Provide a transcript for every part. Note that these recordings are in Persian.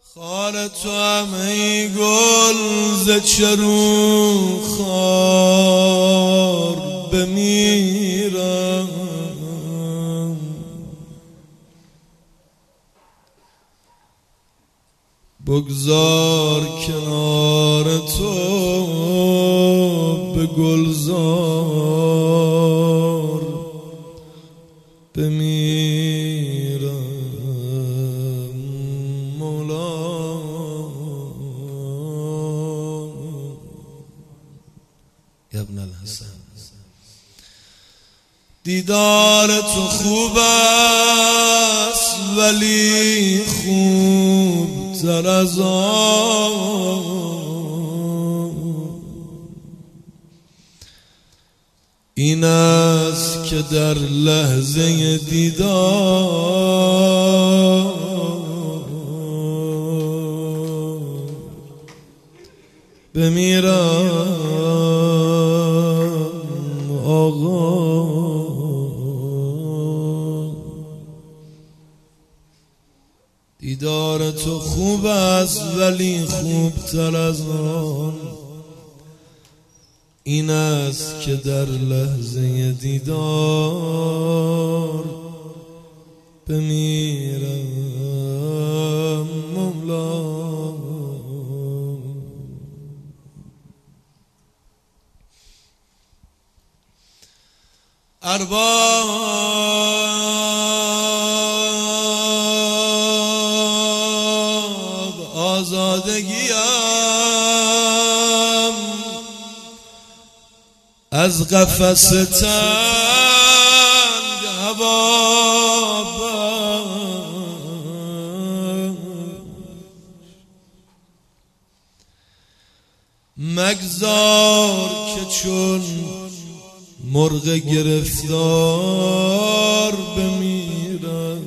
خار تو هم ای گل ز چرو خار بمیرم، بگذار کنار تو به گلزار بمیرم. مولا یا ابن الحسن، دیدار تو خوب است ولی خوب تر از این است که در لحظه دیدار بمیرم. آقا دیدار تو خوب است ولی خوب تر از آن این است که در لحظه دیدار بمیرم. مولا ارباب آزادگیم از قفس تنگ هوا مگذار که چون مرغ گرفتار بمیرم.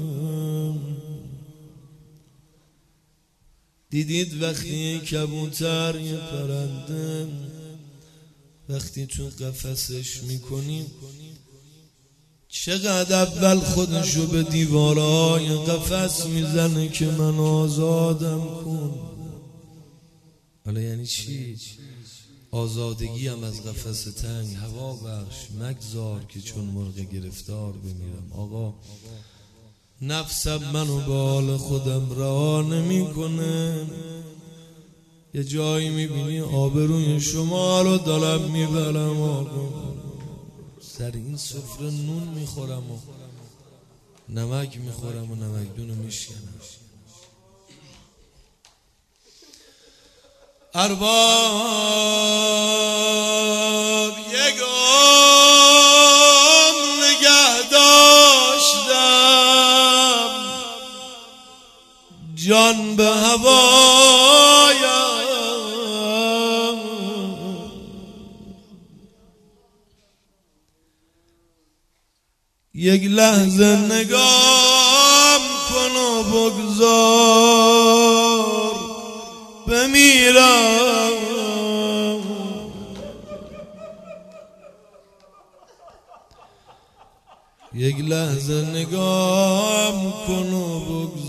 دیدید وقتی کبوتر یه پرنده وقتی تو قفسش میکنیم چقدر اول خودشو به دیوارهای قفس میزنه که من آزادم کن. حالا یعنی چی؟ آزادگی هم از قفس تنگ هوا بخش، مگذار که چون مرغ گرفتار بمیرم. آقا نفسم منو به حال خودم رها نمیکنه. یه جایی میبینی آبروی شما رو دارم میبرم، آقا سر این سفره نون میخورم و نمک میخورم و نمکدونو میشکنم. ارباب یک نگه داشتم جان به هوایم، یک لحظه نگاه کن و بگذار بمیرم. یک لحظه نگاه کن و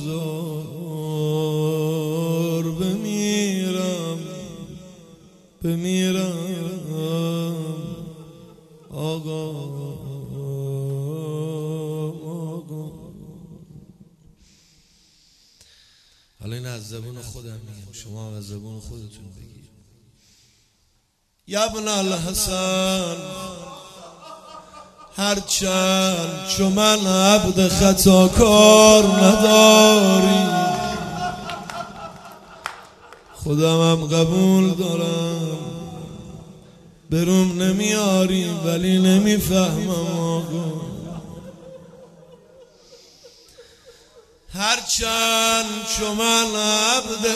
بگذار بمیرم. بمیرم آقا. حالا این از زبون خودم میگم، شما از زبون خودتون بگید. یا ابن الحسن، هرچند چو من عبد خطاکار نداری خودم هم قبول دارم، بروم نمیاری ولی نمیفهمم. آقا هرچند چو من عبد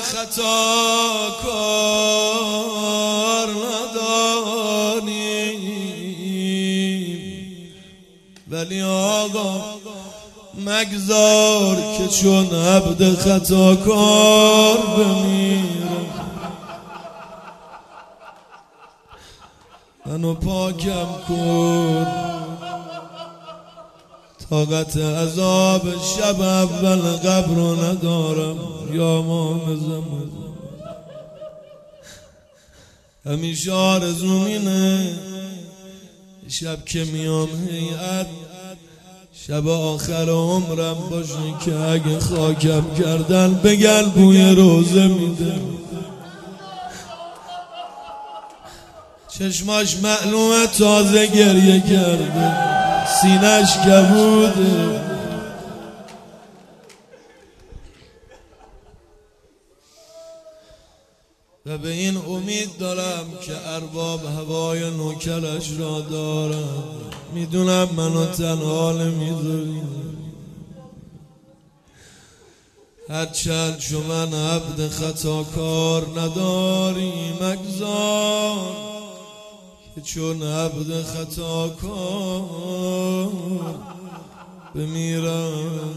خطاکار ندانی ولی آقا مگذار که چون عبد خطاکار بمیرم. منو پاکم کن طاقت عذاب شب اول قبر رو ندارم یا امام زمان. همیشه آرزوم اینه شب که میام هیئت شب آخر عمرم باشه که اگه خاکم کردن بگن بوی روزه میده. چشماش معلومه تازه گریه کرده، سینه‌اش کبوده. و به این امید دارم که ارباب هوای نوکرش را دارم. میدونم منو تنها نمیذاری، هرچند چون من عبد خطا کار نداری مگذار که چون عبد خطا کار بمیرم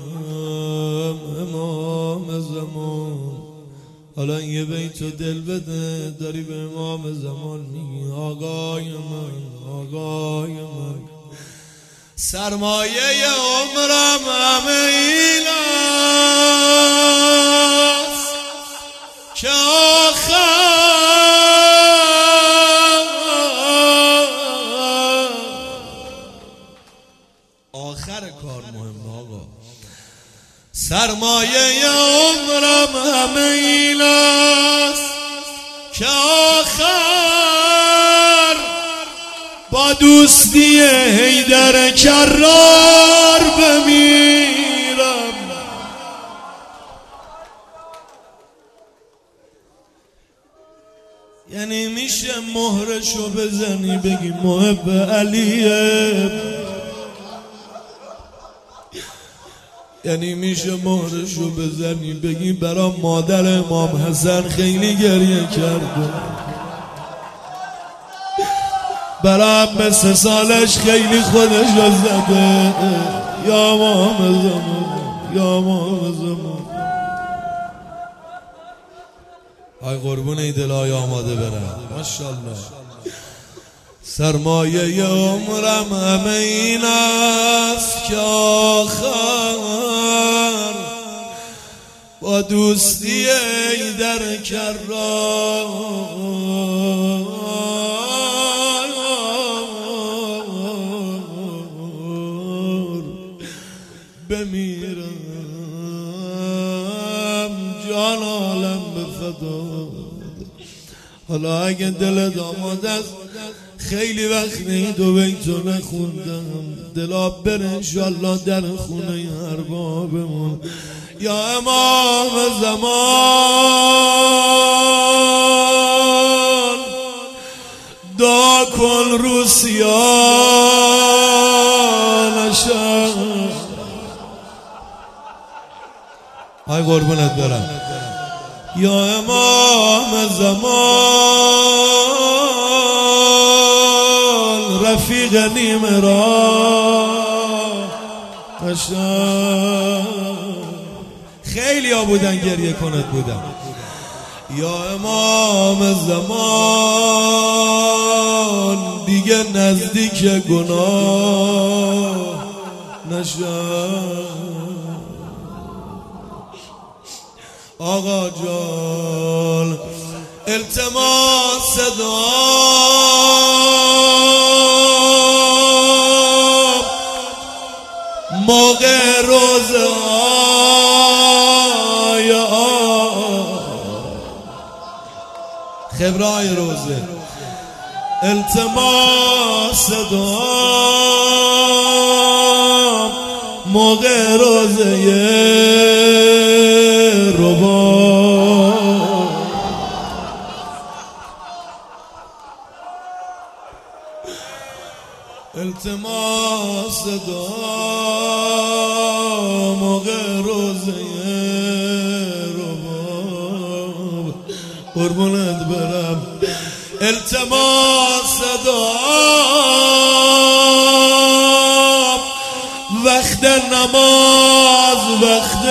امام زمان. حالا یه بیتو دل بده داری به امام زمان میگی آقای من آقای من سرمایه عمرم همه ایناست که آخر کار مهمه آقا. سرمایه عمرم همه ایناست که آخر با دوستی حیدر کرار بمیرم. یعنی میشه مهرشو بزنی بگی محب علیه، یعنی میشه مهرشو بزنی بگی برا مادر امام حسن خیلی گریه کرده، برا عمه 3 سالش خیلی خودشو زده. یا امام زمان یا امام زمان. آی قربون ای دلای آماده برم ماشاءالله. سرمایه عمرم همه این است که آخر با دوستی حیدر کرار بمیرم. جان عالم به فدا. حالا اگه دلت آماده است خیلی وقت این 2 بیتو نخوندم، دلا بره انشالله در خونه اربابمون. یا امام زمان دعا کن رو سیاه نشم. ای قربونت برم. یا امام زمان رفیق نیم را نشم. خیلی ها بودن گریه کنت بودن. یا امام زمان دیگه نزدیک گناه نشم. آقا جان التماس دعا موقع روزه خبرای روزه التماس دعا موقع روزه ربا التماس دعا موقع روزه ربا قربونت برم. التماس دعا وقت نماز وقت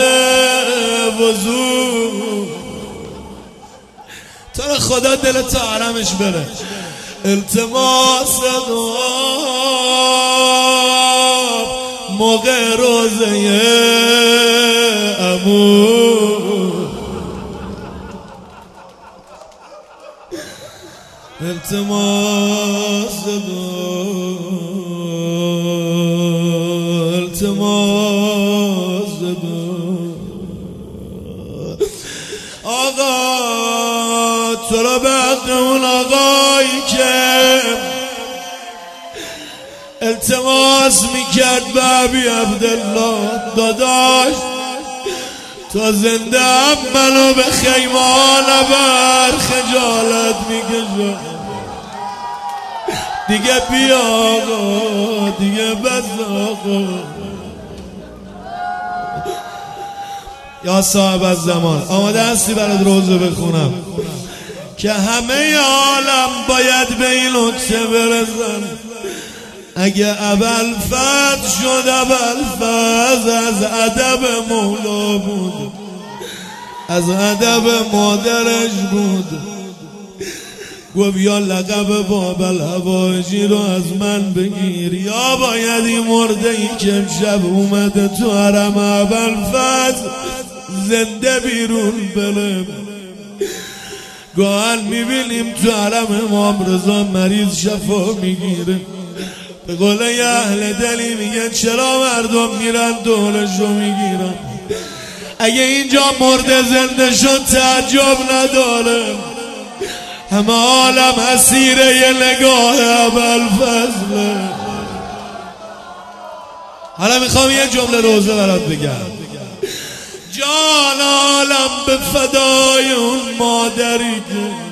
وضو تو رو خدا دلت آرامش بره. التماس دعا موقع روزه عمو التماس آقا تو را به اون آقایی که التماس میکرد به ابی عبدالله داداش تا زنده هم منو به خیمان بر خجالت میکشم دیگه بیا آقا دیگه بس آقا یا صاحب الزمان آماده هستی برات روزه بخونم که همه عالم باید به این نکته برسن اگه ابوالفضل شد ابوالفضل از ادب مولا بود از ادب مادرش بود گفت یا لقب باب الحوائجی رو از من بگیر یا باید این مرده ای که امشب اومده تو حرم ابوالفضل زنده بیرون بره گاهن میبینیم تو حرم امام رضا مریض شفا میگیره به قول اهل دلی میگن چرا مردم میرن دولشو میگیرن اگه اینجا مرده زنده شد تعجب نداره همه عالم اسیر یه نگاه ابوالفضل حالا میخوام یه جمله روزه برات بگم جان عالم به فدای اون مادری که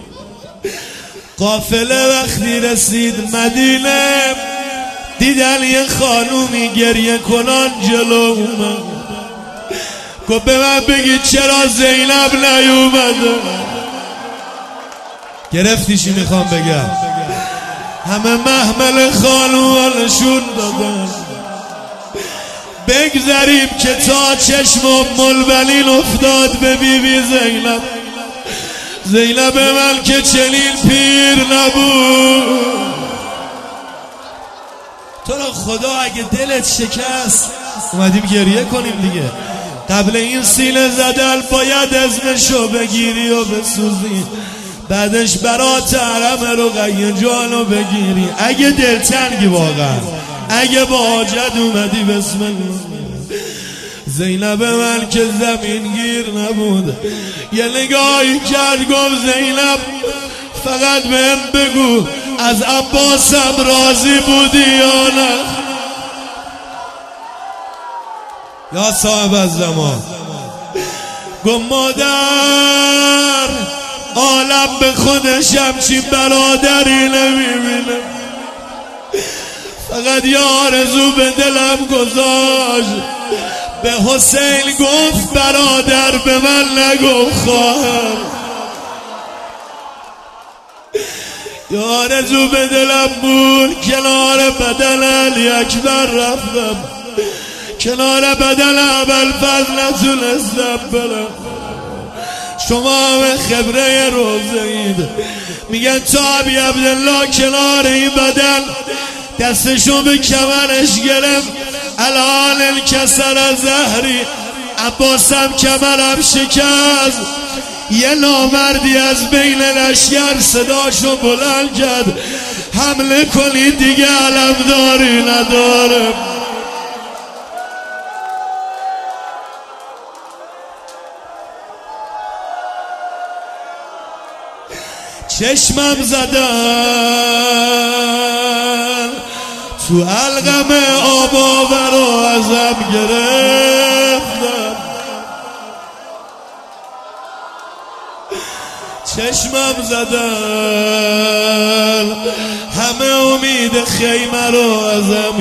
قافله وقتی رسید مدینه دیدن یه خانومی گریه کنان جلو اومد گفت به من بگی چرا زینب نیومده گرفتیشی میخوام بگم همه محمل خانومانشون دادن بگذاریم که تا چشم ملبلین افتاد به بیبی زینب زینب من که چنین پیر نبود تو را خدا اگه دلت شکست اومدیم گریه کنیم دیگه قبل این سینه زدن باید اسمشو بگیری و بسوزی بعدش برات حرم رقیه جانو بگیری اگه دلتنگی واقعا اگه با حاجت اومدی بسم الله زینب من که زمین گیر نبود یه نگاهی کرد گفت زینب فقط بهم بگو از عباسم راضی بودی یا نه یا صاحب الزمان گفت مادر عالم به خودش همچین برادری نمیبینه فقط یه آرزو به دلم گذاشت به حسین گفت برادر به من نگفت خواهر یه آرزو به دلم بود کنار بدن علی اکبر رفتم کنار بدن ابوالفضل نتونستم برم شما همه خبره روزه اید میگن تا ابی عبدالله کنار این بدن دستشو به کمرش گرفت الان الکسر زهری عباسم کمرم شکست یه نامردی از بین لشکر صداشو بلند کرد حمله کنید دیگه علمداری نداره چشمم زدن تو علقم آب آور و ازم گرفتن چشمم زدن همه امید خیمه رو ازم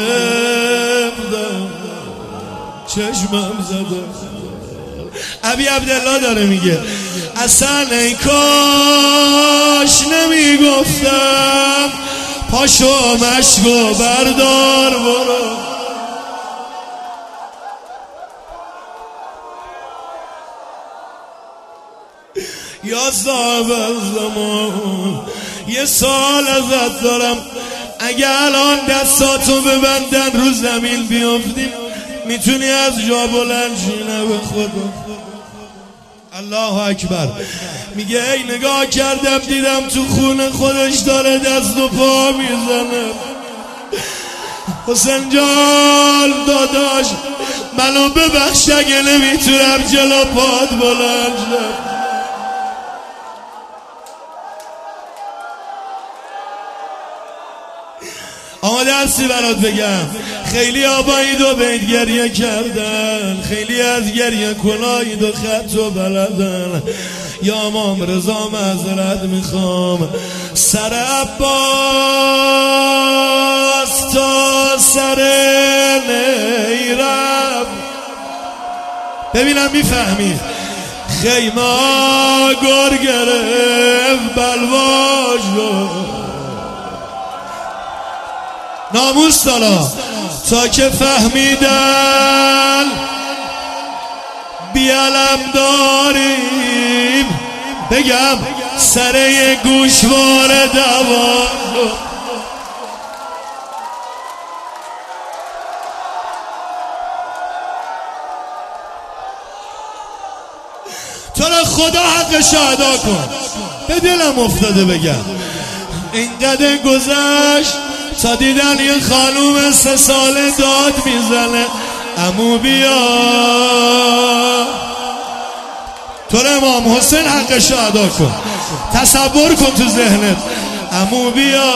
گرفتن چشمم زدن ابی عبدالله داره میگه اصلا ای کاش نمیگفتم پاشو مشکو بردار برو یا صاحب الزمان یه سال ازت دارم اگه الان دستاتو ببندن رو زمین بیافتیم میتونی از جا بلند شی نه به خدا. الله اکبر. میگه ای نگاه کردم دیدم تو خونه خودش داره دست و پا میزنه. حسین جان داداش منو ببخش اگه نمیتونم جلو پاد بلند شم. اما درسی برات بگم، خیلی آبایی دو بیت گریه کردن، خیلی از گریه کنایی دو خط و بلدن. یا امام رضا معذرت میخوام، سر عباس تا سر نیرم. ببینم میفهمید. خیمه گر گرفت بلواش رو ناموس دالا تا که فهمیدن بیالم داریم. بگم سره گوشوار دوا تو را خدا حقش ادا کن. به دلم افتاده بگم اینقدر گذشت تا دیدن یه خانوم 3 ساله داد میزنه عمو بیا. تو رو امام حسین حقش ادا کن. تصور کن تو ذهنت عمو بیا.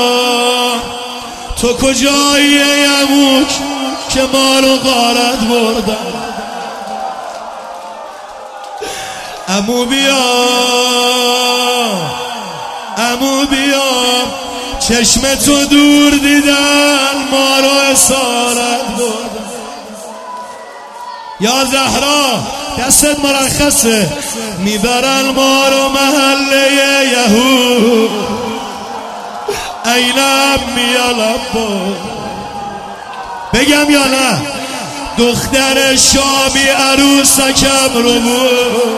تو کجایی ای عمو که ما رو غارت بردن. عمو بیا عمو بیا چشم تو دور دیدن ما رو اسارت بردن. یا زهرا دستت مرخصه میبرن ما رو محله یهود. اینم میالم بگم یا نه دختر شامی عروسکم رو بود.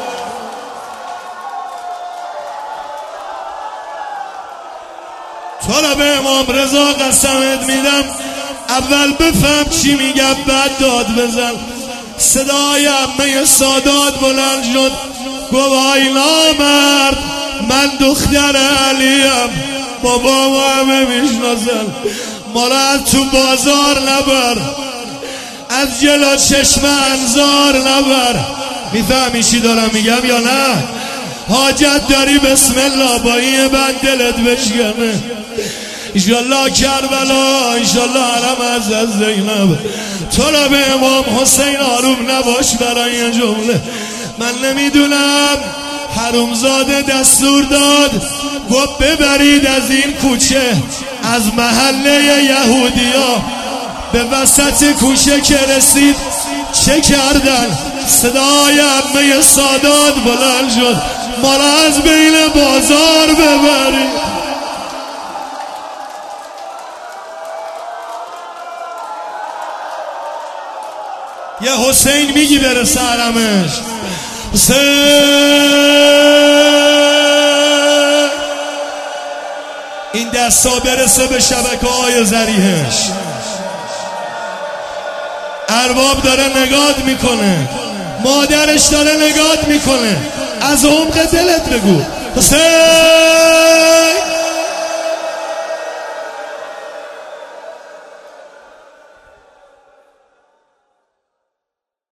تو را به امام رضا قسمت میدم اول بفهم چی میگم بعد داد بزن. صدای عمه سادات بلند شد گفت وای نامرد من دختر علیم بابا و همه میشناسن. ما را از تو بازار نبر از جلو چشم انظار نبر. میفهمی چی دارم میگم یا نه؟ حاجت داری بسم الله با این بند دلت بشکنه. انشالله کربلا انشالله حرم از زینب. تو را به امام حسین آروم نباش برای این جمله. من نمیدونم حرومزاده دستور داد گفت ببرید از این کوچه از محله یهودیا. به وسط کوچه که رسید چه کردن؟ صدای عمه سادات بلند شد ما را از بین بازار ببرید. یه حسین میگی برسه حرمش. حسین این دستا برسه به شبکه‌های ذریعش. ارباب داره نگات میکنه، مادرش داره نگات میکنه. از عمق دلت بگو حسین